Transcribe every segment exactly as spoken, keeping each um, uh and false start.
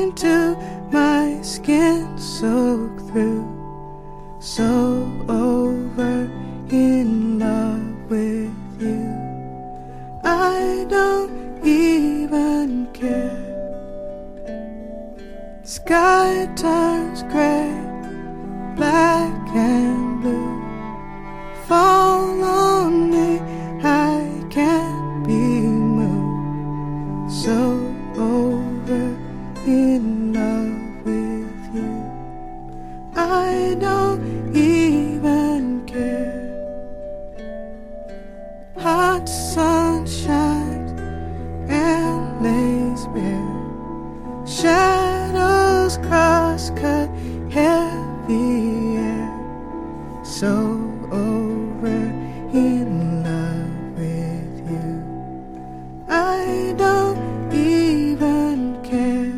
into my skin, soak through. So over in love with you, I don't even care. Sky turns gray, black and blue. Fall on me, I can't be moved. So over in love with you, I don't even care. Hot sun shines and lays bare. Shadows cross cut heavy air. So over in love with you, I don't even care.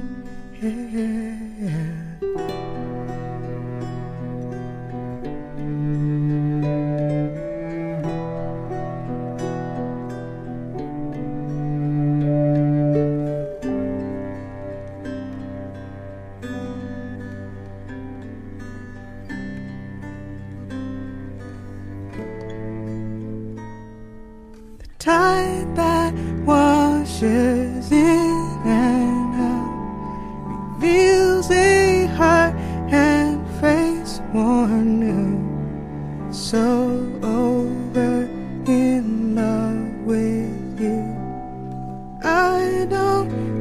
Tide that washes in and out reveals a heart and face worn new. So over in love with you, I don't